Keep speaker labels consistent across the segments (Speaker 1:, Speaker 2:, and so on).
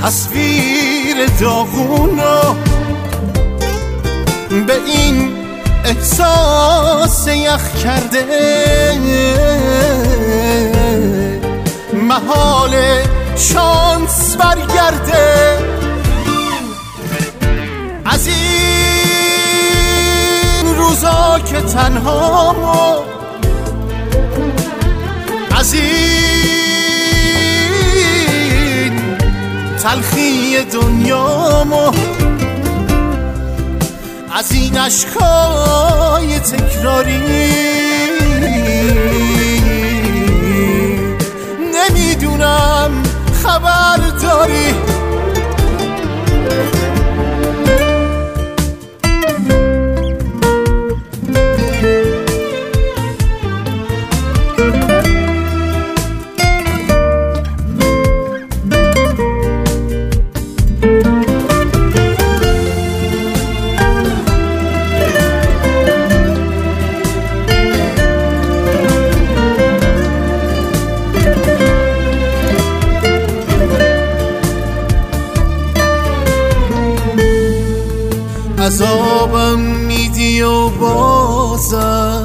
Speaker 1: تصویر داغونو به این احساس یخ کرده، محال شانس برگرده. از این روزا که تنهامو، از این تلخی دنیامو، از این عشقای تکراری نمیدونم خبر داری. عذابم میدی و بازم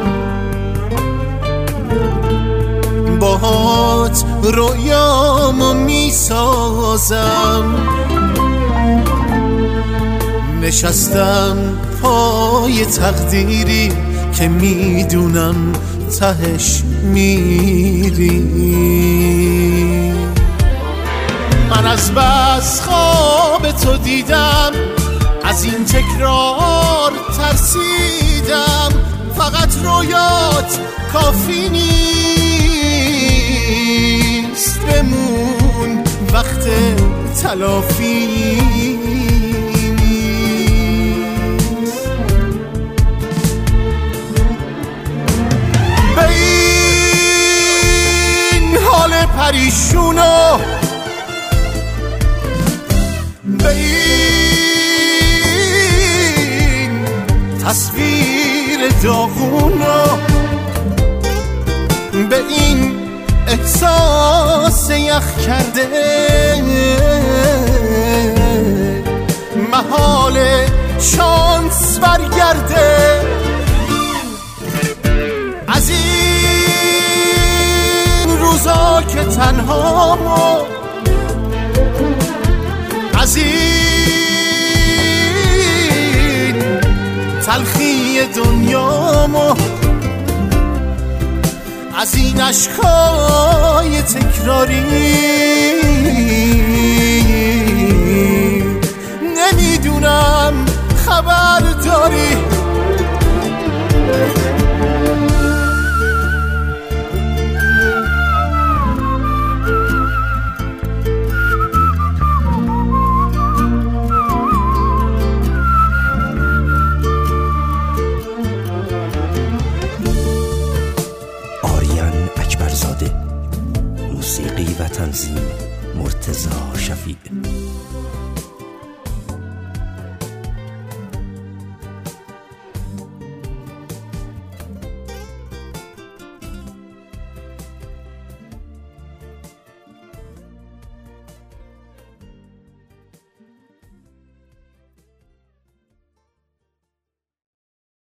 Speaker 1: باهات رویامو میسازم. نشستم پای تقدیری که میدونم تهش میری. من از بس خواب تو دیدم، از این تکرار ترسیدم. فقط رویات کافی نیست، بمون وقت تلافی نیست. به این حال پریشونو، به این تصویر داغونو، به این احساس یخ کرده، محال شانس برگرده. از این روزا که تنهامو، از این تلخی دنیامو، از این عشقای تکراری نمیدونم خبر داری.
Speaker 2: موسیقی و تنظیم مرتضی شفیع.